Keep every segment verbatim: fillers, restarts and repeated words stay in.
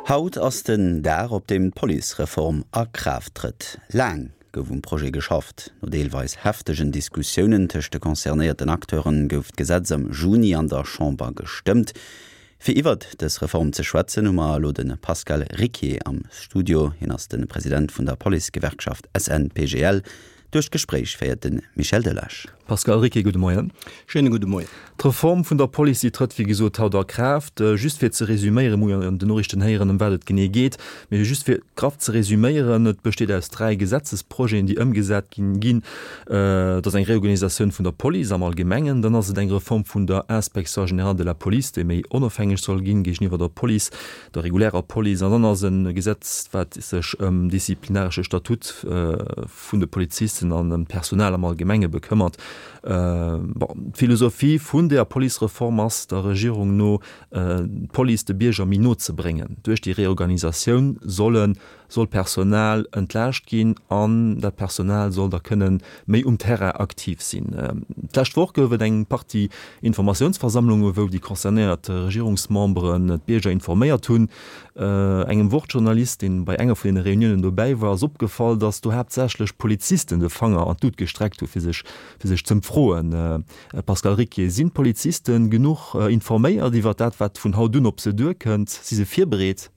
Haut ass den der op dem Polizereform a Kraft tritt. Lang gouf Pro geschafft. No deelweis heftegen Diskussionen tech de konzernierten Akteuren gouft Gesetz am Juni an der Chambre gestimmt. Fir iwwert des Reform ze schwätzen ummer lo den Pascal Riquier am Studio hin ass den Präsident vun der Polizegewerkschaft S N P G L durch Gespräch feiert den Michel Delage. Pascal Riquier, guten Morgen. Schönen guten Morgen. Die Reform von der Police tritt wie gesagt haut der Kraft. Äh, just für zu resümieren, an den Nachrichten hören, um was es genau geht. Aber just für Kraft zu resümieren, es besteht aus drei Gesetzesprojekten, die umgesetzt gehen. Äh, das ist eine Reorganisation von der Police am Allgemeinen. Dann ist es eine Reform von der Inspection Générale de la Police, die mehr unabhängig soll gehen gegenüber der Police, der regulären Police. Und dann ist ein Gesetz, was sich um disziplinarische Statut äh, von den Polizisten und dem Personal am Allgemeinen bekümmert. Äh, bon, Philosophie von der Polizereform aus der Regierung no äh, Police de Bierger Min zu bringen. Durch die Reorganisation sollen soll Personal entlascht gehen an der Personal soll da können méi um Terra aktiv sind. Ähm, Vielleicht vorgewe eng Party Informationsversammlung, wo die konzernierte Regierungsmembern Bierger informiert tun. Äh, engem Wortjournalist, den bei enger von den Reunionen dabei war, opgefallen, dass du hauptsächlich Polizisten de Fanger an tut gestreckt für sich, für sich zum Frohen. Äh, Pascal Riquier, sind Polizisten genug äh, informiert, die wat dat wat von haut dun op se dur könnt, sie se vier berät?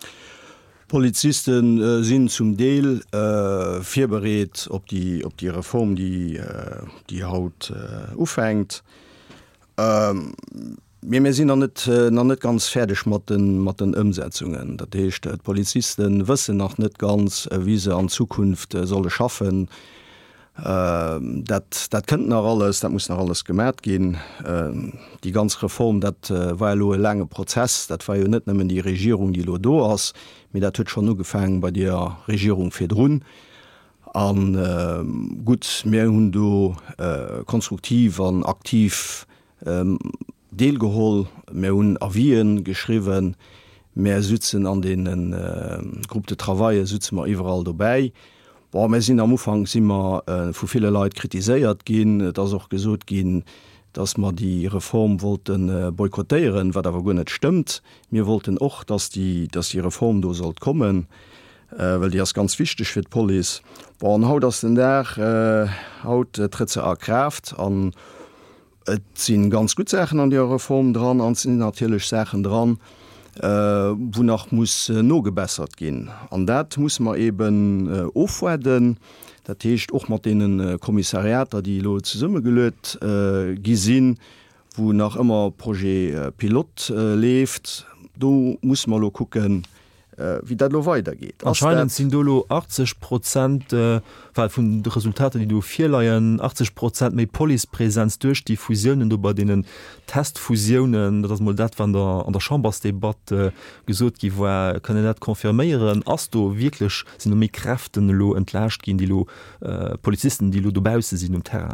Polizisten äh, sind zum Deel äh, vierberät ob die, ob die Reform, die, äh, die Haut äh, aufhängt. Ähm, wir sind noch nicht, äh, noch nicht ganz fertig mit den, mit den Umsetzungen. Das heißt, äh, Polizisten wissen noch nicht ganz, äh, wie sie in Zukunft äh, sollen schaffen. Uh, dat, dat kënt nach alles, dat muss nach alles gemerkt gin. Uh, die ganz Reform dat uh, war lo e lange Prozess, dat war jo net nëmmen die Regierung, die lo do ass, mit dat huet schon no gefangen bei der Regierung fir Drun. An uh, gut mé hun do uh, konstruktiv an aktiv um, Deelgeholl, mé hun Avien geschriwen, mé Sitzen an den uh, Gruppe de Travaille sitzen wir überall dabei. Boah, wir sind am Anfang immer äh, vu viele Leute kritisiert gehen, das auch gesot gehen, dass man die Reform wollten äh, boykottieren, was aber gar nicht stimmt. Wir wollten auch, dass die, dass die Reform do soll kommen, äh, weil die ist ganz wichtig für die Police. Boah, und haut das denn der äh, haut äh, tritt sie Kraft an. Es sind ganz gut Sachen an der Reform dran, und sind natürlich Sachen dran. Uh, wonach muss uh, no gebessert gin. An dat muss man eben uh, aufwerden, dat hecht och mat denen uh, Kommissariater, die lo ze summe gelöt uh, gesinn, wo nach immer Projekt uh, Pilot uh, lebt. Do muss man lo gucken, uh, wie dat lo weitergeht. Anscheinend sind dolo achtzig Prozent äh, von den Resultaten, die du vier leiien, achtzig Prozent méi Policepräsenz durch die Fusionen über denen Testfusionen, das mal dat van der an der Chambersdebatte äh, gesot gi war kann net konfirmieren, as du wirklich sind mé Kräften lo entlascht gin die lo äh, Polizisten, die lo dobause sind um Terra.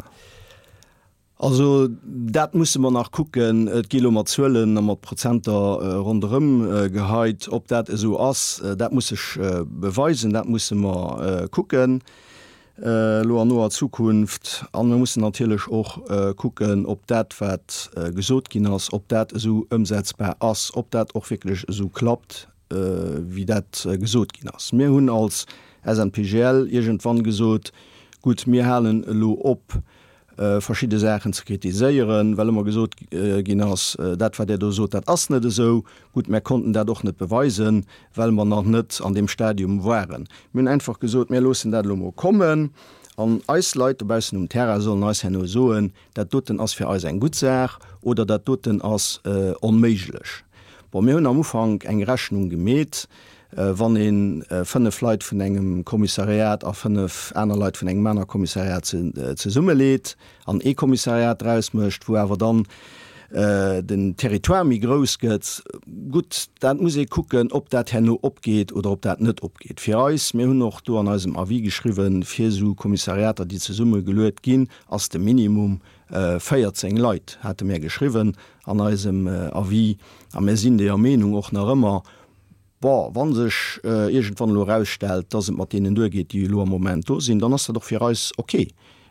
Also dat muss man nach gucken, et Kilomerzwellen mat Prozenter äh, rundum äh, geheit, ob dat so ass, äh, dat muss ich äh, beweisen, dat muss man äh, gucken. Äh, lo an noer Zukunft an muss natürlich auch äh, gucken, ob dat wat äh, gesot gin ass, ob dat so umsetzbar ass, ob dat auch wirklich so klappt, äh, wie dat äh, gesot gin ass. Mir hunn als S N P G L irgendwann gesot, gut mir halen lo op, Uh, verschiedene Sachen zu kritisieren, weil immer gesot uh, ginnas uh, dat war der so dat ass net so gut, wir konnten da doch net beweisen, weil man noch net an dem Stadium waren. Mün einfach gesot mir los dat Lomo kommen an Eisleute bei um Terra sollen als hen soen, dat doten ass fir als ein gut Sach oder dat doten ass uh, onmeiglech. Bei mir hun am Ufang eng Rechnung gemet, Uh, wann en uh, fünf Leiit vun engem Kommissariat a fünf einer Leiit vun eng Männer Kommissariat ze uh, summe lädt, an E-Kommissariat draus mcht, wo awer dann uh, den Territoire mi groß gëtt. Gut, dat muss ich gucken, ob dat henno opgeht oder ob dat net opgeht. Fi eis mir hunn noch do an ausem Avis geschriwen, fir so Kommissariater, die ze Summe gelöet ginn, ass dem Minimum uh, feiertzehn Leiit hat mir geschriwen an ausem uh, Avis, a mir sinn der Ermenung och nach ëmmer. Boah, wann sech äh, irgendwann lo rausstel, dat mat denen durchgeht, die lo moment sind, dann hast du doch fir alles okay.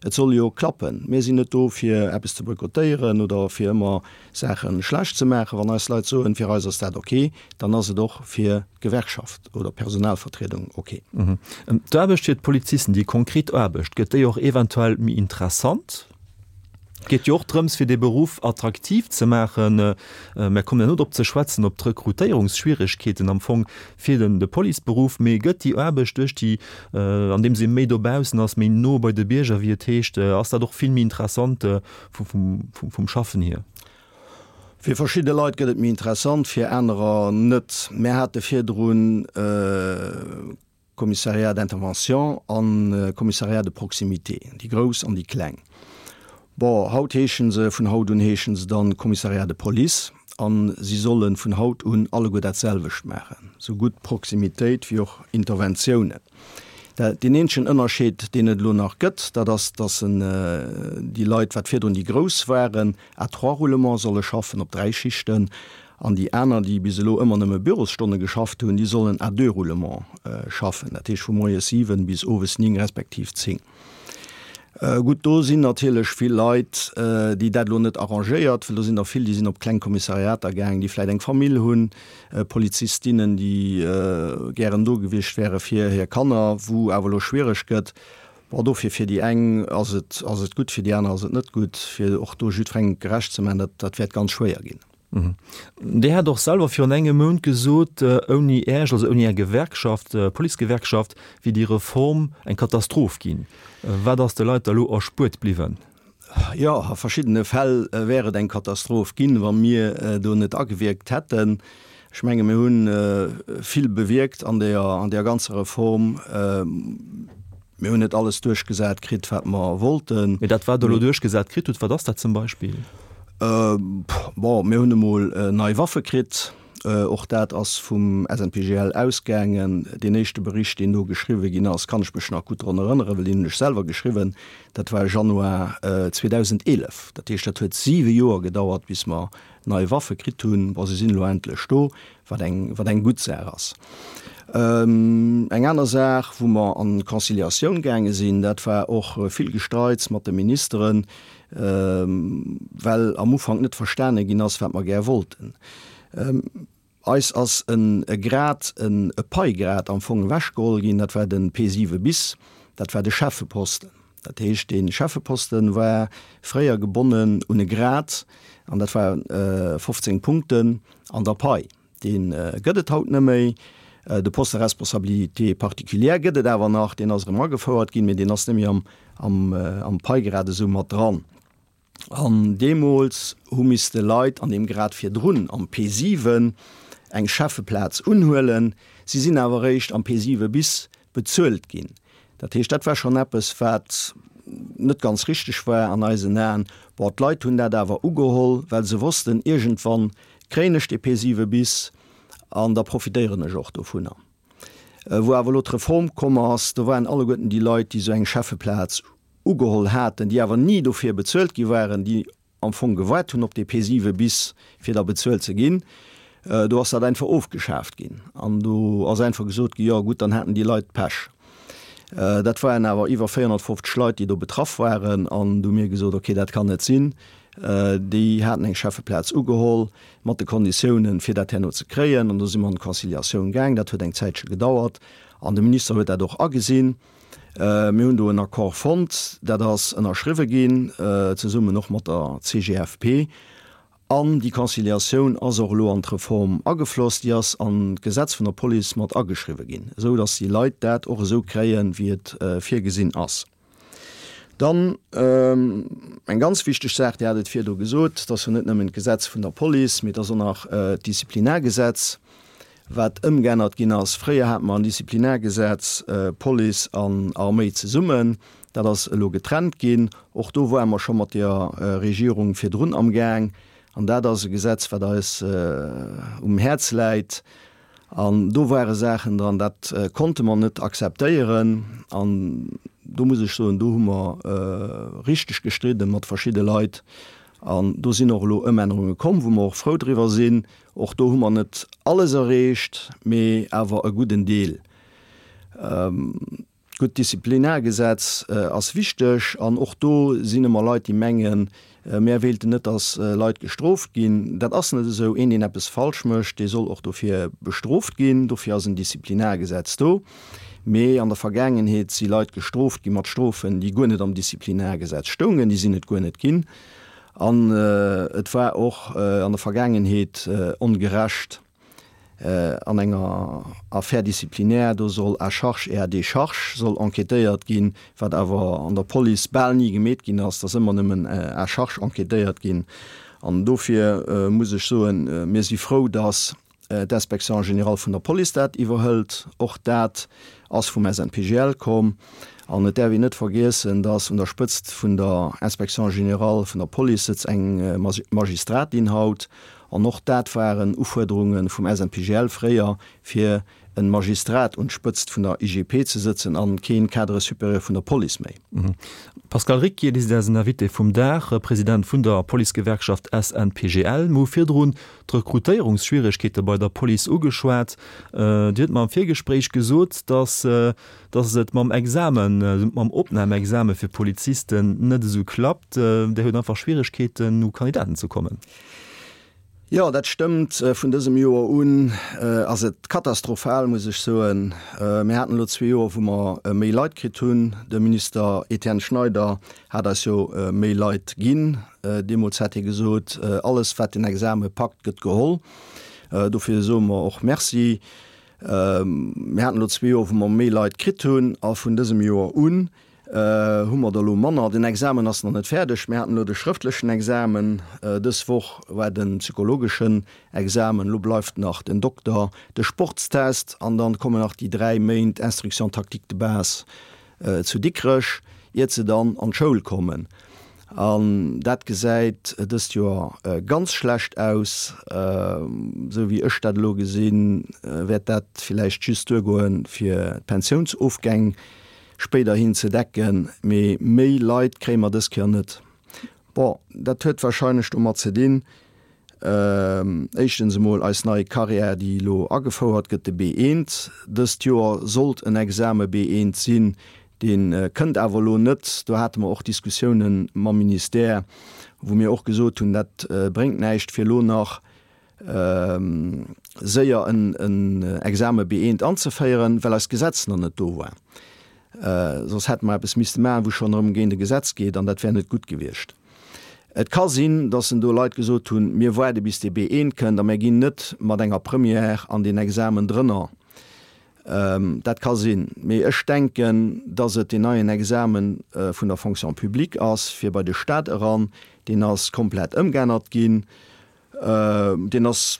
Et soll jo klappen. Me sinn net do fir Appppe ze boykotieren oder fir immer Sachen schlecht ze machen, wann als Leiit so fir Häuser dat okay, dann as se doch fir Gewerkschaft oder Personalvertretung okay. Mhm. Da besteht Polizisten, die konkret erbecht, gëtt auch eventuell mi interessant. Geht jo drums fir de Beruf attraktiv ze machen, äh, kommen not op ze schwatzen op Rekrutierungsschwierigkeiten am Fong fir den de Poliberuf méi gëtt die erbecht durch die äh, an dem se méi dobausen ass méi no bei de Bierger wie techte, äh, ass da doch vielmi interessant äh, vom, vom, vom Schaffen hier. Für verschiedene Leute gëtt mir interessant, fir enrer net mehr hat fir droen äh, Kommissariat d'Intervention an äh, Kommissariat de Proximité, die Gros an die Kkleng. Bo haut heechen se vun Haut un heechens dann Kommissariat de Police an sie sollen vun Haut un alle gut datselwech machen, so gut Proximitéit wie auch Interventionioune. Den enschen ënnerscheet de et lo nach gëtt, dat das, das ein, äh, die Leiit wat fir und die Gros waren a trois Roulement solle schaffen op drei Schichten, an die Äner, die bis lo immer nëmme Bürostunde geschafft hun, die sollen a deux Roulement äh, schaffen. Dat vu moie sieben bis owes ni respektiv zing. Uh, gut do sinn natürlich viel Leiit, uh, die dat lo net arrangeiert, da sind viel, die sind op Kleinkommissariat ergang, die vielleicht eng Familie hunn, uh, Polizistinnen, die uh, gern do gewicht wäre fir her Kanner, wo awer lo schwierig gëtt, war dofir fir die eng as het, as het gut fir die as het net gut fir och do Südfrank gerecht ze man, dat, dat werd ganz schwer gin. Mhm. Der hat doch selber für enge Mund gesot oni äh, also uni Gewerkschaft äh, Poligewerkschaft wie die Reform ein Katastroph gin äh, war das der Leute lo erspurt bliwen. Ja, verschiedene Fälle äh, wäre ein Katastroph gin, wann mir äh, do net awirkt hätten. Ich menge mir hun äh, viel bewirkt an der an der ganze Reform. Äh, mir hun net alles durchgesät krit wat man wollten. Ja, dat war do durchgesät krit war das da zum Beispiel. Uh, mé hunnemol uh, nei Waffe krit och uh, dat ass vum S N P G L ausgängen de nächste Bericht den no geschriwe gin ass kann ich mech nach gut anënnere, well ichch selber geschriwen, dat war Januar uh, zweitausendelf. Dat dat huet sieben Joer gedauert bis ma nei Waffe krit hun, was se sinn lo entle sto, wat eng wat eng gut sä ass. Ähm, eng aner Sach, wo man an Konziliation gänge sinn, dat war och äh, viel gestreits mat de Ministerin, ähm, well am Ufang net verstane gin ass wat man ger wollten. Ähm, Eis ass een Grad een e Peigrad am vung Wäschgol gin, dat war den P sieben bis, dat war de Chefeposten. Dat hecht den Chefeposten war fréier gebunden un e Grad, an dat war äh, fünfzehn Punkten an der Pei. Den äh, gëtt haut méi, de Postresponsabilité partikulär gëtt dawer nach den as Mar gefordert gin mit den as am, am, äh, am Peigrade so mat dran. An Demols hun mis de Leiit an dem Grad fir Drun am P sieben eng Schaffeplatz unhhullen, sie sinn awer recht am P sieben bis bezölt gin. Dat Techt dat war schon appppes wat net ganz richtig war an eise näen, wat Leiit hun dat dawer ugeholl, weil se wussten irgendwann kränecht de P sieben bis an der profitierende Joch do vunner. Äh, wo awer lot Reform kommmers, da waren alle Götten die Leute, die so eng Schaffeplatz ugeholl hatten, die awer nie dofir bezölt gi waren, die am Fong geweit hun op de P sieben bis fir der bezölt ze gin. Äh, du hast dat einfach aufgeschafft gin. An du as einfach gesot ja gut, dann hätten die Leute pech. Äh, dat waren awer iwwer vierhundertfünfzig Leute, die do betraff waren, an du mir gesot okay, dat kann net sinn. Uh, die hat eng Schaffeplatz ugeholl, mat de Konditionen fir dat Tenno ze kreien, an dats immer an Konziliation gang, dat huet eng Zeitsche gedauert. An de Minister huet er doch agesinn. mé hun do en Akkor fond, dat ass en erschriwe gin uh, ze summe noch mat der C G F P an die Konziliation as lo an Reform ageflosst die ass an Gesetz vun der Poli mat ageschriwe gin, so dats die Leiit dat och so kreien wie et uh, fir gesinn ass. Dann ähm, ein ganz wichtig sagt ja, fir du gesot, dat hun net nem Gesetz vun der Poli mit so nach äh, Disziplinärgesetz, wat ëmgennert gin ass Fréier hat man Disziplinärgesetz äh, Poli an Armee ze summen, dat das lo getrennt gin. Och do wo immer schon mat der äh, Regierung fir Drun am gang, an dat das Gesetz wat da is äh, um Herz leit. An do waren Sachen dann dat äh, konnte man net akzeteieren an du muss ich so du hummer äh, richtig gestritten mat verschiedene Leid an du sind noch lo Änderungen gekommen, wo man auch froh drüber sinn, och do hummer net alles errecht, me awer a guten Deel. Ähm, gut Disziplinärgesetz äh, als wichtig an och do sind immer Leute die Mengen äh, mehr wählte net als äh, Leute gestroft gehen dat as so in den App es falsch mcht die soll auch dafür bestroft gehen dafür ein Disziplinärgesetz do me an der Vergangenheit sie Leute gestroft gi mat Strophen die gonnet am Disziplinärgesetz stungen die sind net gonnet gin an äh, et war auch äh, an der Vergangenheit äh, ungerecht Uh, an enger affaire disziplinär do soll a charge er de charge soll enquetéiert gin wat awer an der Poli ball nie gemet gin ass dat immer nimmen uh, a charge enquetéiert gin an dofir uh, muss ich so uh, mir si froh dass uh, d'Inspektion general vun der Polizeistaat iwwerhëlt och dat ass vum S N P G L kom an net der wie net vergessen dats unterspëtzt vun der Inspektion general vun der Polizei eng uh, Magistrat inhaut an noch dat waren Uforderungen vum S N P G L-Fréier fir en Magistrat und spëtzt vun der I G P ze sitzen an keen Kadre superieur vun der Poli méi. Mhm. Pascal Ricci is der Navité vum Dach, Präsident vun der Poligewerkschaft S N P G L, mo firdroen d'Rekrutierungsschwierigkete bei der Poli ugeschwert. Äh, Dit ma am Virgespräch gesot, dass äh, et mam Examen äh, mam Opnahmeexame fir Polizisten net so klappt, äh, der huet einfach Schwierigkeiten nu Kandidaten zu kommen. Ja, dat stimmt äh, vun diesem Joer un äh, as et katastrophal muss ich so äh, mir hatten lo zwei Joer wo man äh, méi Leiit krit hun der Minister Etienne Schneider hat as jo äh, méi Leiit ginn äh, Demo hat gesot äh, alles wat den Exame pakt gëtt geholl äh, dofir so och Merci äh, mir hatten lo zwei Joer wo man méi Leiit krit hun a vun diesem Joer un hummer der lo Manner den Examen ass noch net fertigch Mäten nur de schriftlichen Examen äh, des woch war den psychologischen Examen lo läuft nach den Doktor de Sportstest an dann kommen nach die drei Main Instruktion Taktik de Bas äh, zu dickrech jetzt ze dann an Schul kommen an dat gesäit dat jo äh, ganz schlecht aus äh, so wie ech dat lo gesinn äh, werd dat vielleicht just goen fir Pensionsofgang später hin zu decken méi méi Leiit krämer des kernet. Bo dat huet wahrscheinlich um ze den Echten semol als neue Karriere die lo afordert gëtt B eins des Joer sollt en Exame B eins sinn den äh, kënnt awer lo net da hat man auch Diskussionen ma Minister wo mir auch gesot hun dat äh, bringt neicht fir lo nach ähm, séier en Exame B eins anzufeieren well als Gesetz noch net do war. Uh, sos hat man bis mis wo schon umgehende Gesetz geht, an dat wär net gut gewircht. Et kann sinn, dat do Leiit gesot tun mir weide bis de B eins können, da gin net mat enger Premier an den Examen drinnner. Um, dat kann sinn. Me ech denken, dats et den neuen Examen uh, vun der Fonction publik ass fir bei de Staat ran, den ass komplett ëmgennert gin, uh, den ass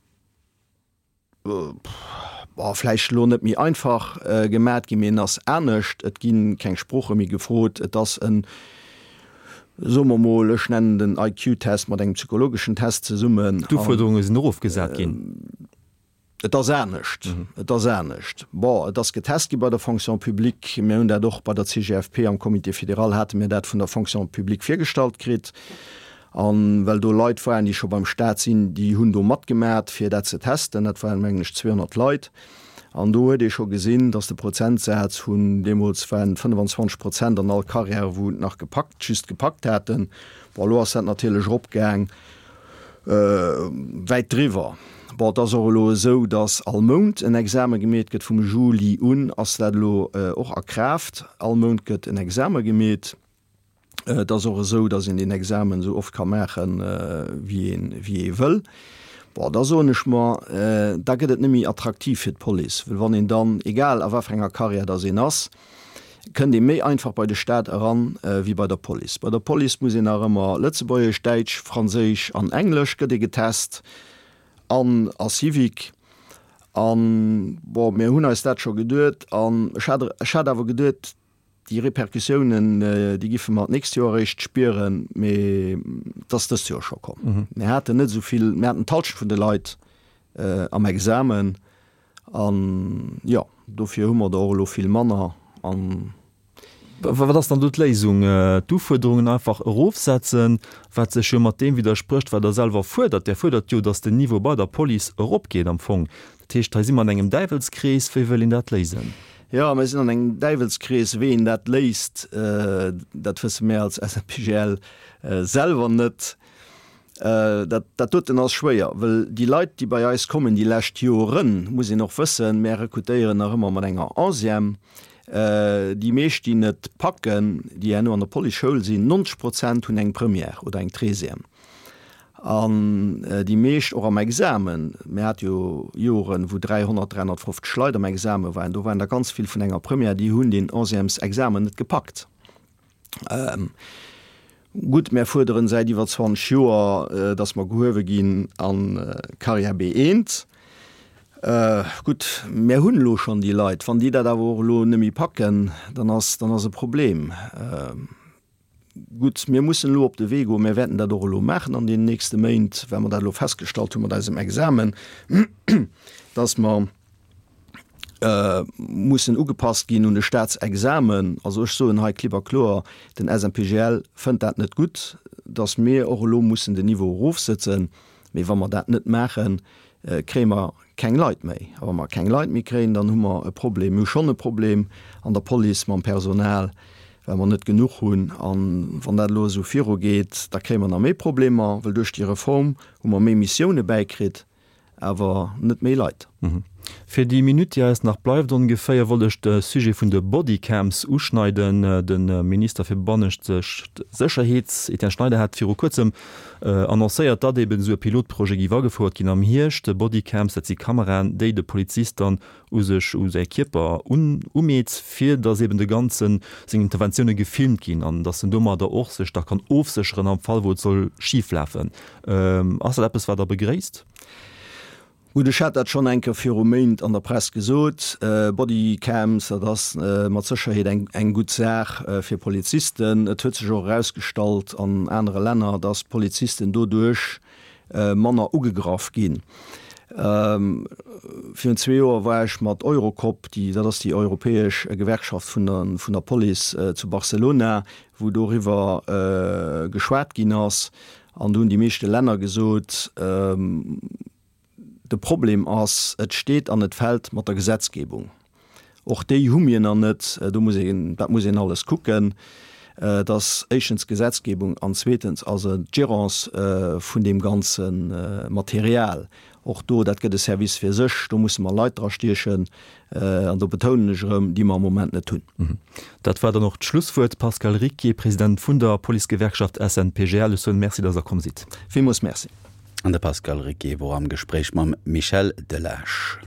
uh, Fleisch lohnet mir einfach äh, gemerk gemein as ernstnecht et gin kein Spruche mir gefrot das ein sommermolech nennenden I Q-Test mat eng psychologischen Test ze summen Duforderungen sind aufgesagt gin äh, das ernstnecht mhm. das ernstnecht das getest bei der Fonction publik mir hun der doch bei der C G F P am Komitee Föderal hat mir dat von der Fonction publik firstalt krit an weil du Leiit waren die schon beim Staat sinn die hun mat gemerk fir dat ze testen net war englisch zweihundert Leiit an du huet schon gesinn dass der Prozentsatz hunn Demos fünfundzwanzig Prozent an all Karriere wo nach gepackt schüst gepackt hätten war lo natürlich opgang äh, weit drwer war das lo so dass allmond en Examen gemet gëtt vum Juli un ass dat lo och äh, erkraft allmond gëtt en Examen gemet. Uh, dat is zo dat in den Examen so oft kan mechen uh, wie een, wie je wil. Maar dat zo niet maar, uh, dat gaat het niet meer attractief voor de police. Wanneer dan, egal af welke carrière dat in is, kunnen die mee einfach bij de staat ran uh, wie bij de police. Bij de police moet je naar immer Lützeburgisch, Duits, Fransisch en Engels worden getest, en als civic. En wat mij hun is dat schon geduurd, en ik had daarvoor geduurd. Die Reperkussionen äh, die giffen mat nächste Jahr recht spieren dass das ja schon kommt. Mhm. Er hatte net soviel Mäten Tausch von de Leiit äh, am Examen an ja dofir hummer da viel Manner an war das dann Lesung äh, Duforderungen einfach Rufsetzen wat se schon mat dem widerspricht, weil der selber fordert der fordert jo dass de Niveau bei der Poli Europa geht am Fong. Das heißt, da immer engem Deivelskreis wie will in dat lesen. Ja me sind an eng Deivelskries wen dat leist äh, dat fir mehr als S P G L äh, selber net äh, dat dat tut den als schwéier, well die Leiit, die bei Eis kommen, die lächt Joren muss ich noch fëssen mehr rekrutéieren nach immer mat enger Asiem. Uh, die meescht die net packen, die en no an der Polyschule sinn neunzig Prozent hunn eng Premier oder eng Tresiem. An uh, die meescht or am Examen mé hat jo Joren wo dreihundert dreihundertfünfzig Schleut am Examen waren, do waren da ganz viel vun enger Premier, die hunn den Asiems Examen net gepackt. Um, gut mehr fuderen se iwwer zwanzig Joer, uh, dats ma gowe ginn an uh, Karriere beent. Uh, gut mehr hunlo schon die Leiit van die da da wo lo nimi packen dann hast dann as Problem uh, gut mir muss lo op de Wego mir wetten dat lo machen an den nächste Maint wenn man da lo festgestalt man da im Examen dass man uh, muss ugepasst gehen und de Staatsexamen also ich so in Kliberlor den S M P G L fand dat net gut dass mehr lo muss de Niveau rufsitzen wie wann man dat net machen uh, krämer kein Leiit méi, aber man kein Leiit mi kreen, dann hummer e Problem schon e Problem an der Poli man Personal, wenn man net genug hunn an van dat lo so Firo geht, da kre man a méi Probleme, well duch die Reform wo man méi Missionioune beikrit, awer net méi Leiit. Mhm. Für die Minute ja es nach bleibt ungefähr wollech de Sujet vun de Bodycams uschneiden den Minister fir Bonnecht Sicherheits Etienne Schneider hat fir kurzem äh, annoncéiert dat eben so Pilotprojekt war gefuert gin am Hirsch de Bodycams dat die Kameran déi de Polizisten usech us Kipper umeets fir dats eben de ganzen se Interventionune gefilmt gin an dat sind dummer der och sech da kann ofsecheren am Fall wo soll schiefläffen. Ähm, as es war der begréist? Gude hat dat schon enker fir Moment an der Press gesot, äh, Bodycams das äh, mat Sicherheet eng eng gut Sach äh, fir Polizisten, Et huet sech jo rausstalt an andere Länder, dats Polizisten dodurch äh, Manner ugegraf gin. Ähm, Fi zwei Joer warch mat Eurocop, die dat ass die europäesch äh, Gewerkschaft vun der, vun der Poli äh, zu Barcelona, wo doiwwer äh, geschwaart gin ass, an dun die meeschte Länder gesot, ähm, de Problem ass et steht an net Feld mat der Gesetzgebung. Och déi Humien an net muss ich, dat muss alles gucken, äh, dass Asians Gesetzgebung anzwetens as Gerance äh, vun dem ganzen äh, Material. Och do dat gët de Service fir sech, da muss man Leiit stierchen äh, an der betonenrem, die man am moment net tun. Mhm. Dat war da noch Schlusswort Pascal Riquet, Präsident vun der Poligewerkschaft S N P G L. Merci, dass er kom si. Vi muss Merci. An der Pascal Riquet wo am Gespräch mam Michel Delage.